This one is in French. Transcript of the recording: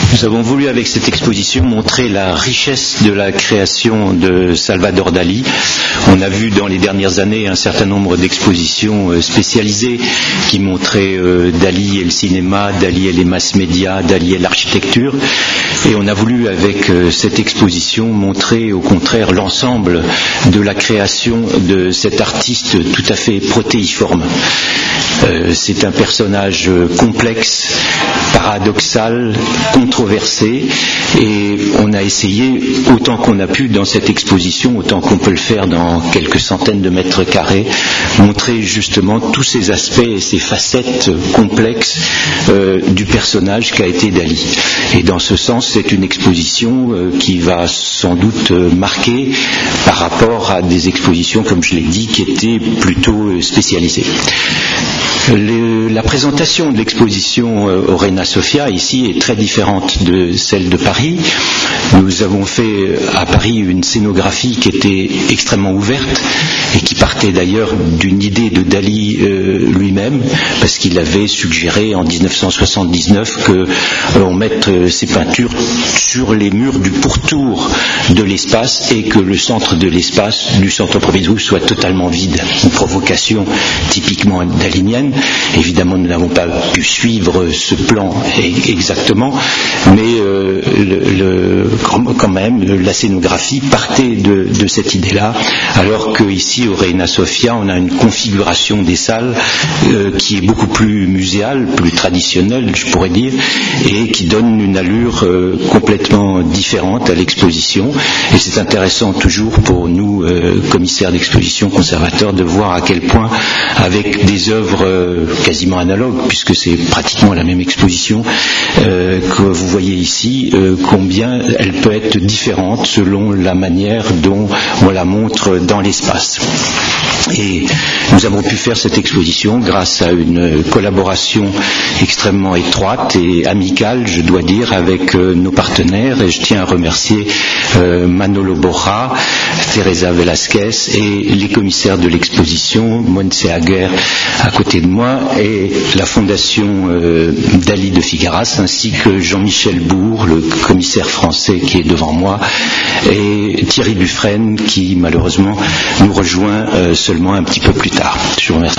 Nous avons voulu avec cette exposition montrer la richesse de la création de Salvador Dali. On a vu dans les dernières années un certain nombre d'expositions spécialisées qui montraient Dali et le cinéma, Dali et les mass médias, Dali et l'architecture. Et on a voulu avec cette exposition montrer au contraire l'ensemble de la création de cet artiste tout à fait protéiforme. C'est un personnage complexe, paradoxal, controversé, et on a essayé autant qu'on a pu dans cette exposition, autant qu'on peut le faire dans quelques centaines de mètres carrés, montrer justement tous ces aspects et ces facettes complexes du personnage qu'a été Dali. Et dans ce sens, c'est une exposition qui va sans doute marquer par rapport à des expositions, comme je l'ai dit, qui étaient plutôt spécialisées. La présentation de l'exposition au Reina Sofia ici est très différente de celle de Paris. Nous avons fait à Paris une scénographie qui était extrêmement ouverte et qui partait d'ailleurs d'une idée de Dali lui-même, parce qu'il avait suggéré en 1979 qu'on mette ses peintures sur les murs du pourtour de l'espace et que le centre de l'espace du centre Pompidou soit totalement vide. Une provocation typiquement dalinienne. Évidemment, nous n'avons pas pu suivre ce plan exactement, mais quand même, la scénographie partait de cette idée-là, alors qu'ici, au Reina Sofia, on a une configuration des salles qui est beaucoup plus muséale, plus traditionnelle, je pourrais dire, et qui donne une allure complètement différente à l'exposition. Et c'est intéressant toujours pour nous, commissaires d'exposition, conservateurs, de voir à quel point, avec des œuvres quasiment analogues, puisque c'est pratiquement la même exposition que vous voyez ici, combien elle peut être différente selon la manière dont on la montre dans l'espace. Et nous avons pu faire cette exposition grâce à une collaboration extrêmement étroite et amicale, je dois dire, avec nos partenaires, et je tiens à remercier Manolo Borja, Teresa Velasquez et les commissaires de l'exposition, Montse Aguer à côté de moi, et la fondation Dali de Figueras, ainsi que Jean-Michel Bourg, le commissaire français qui est devant moi, et Thierry Buffren qui malheureusement nous rejoint seulement un petit peu plus tard. Je vous remercie.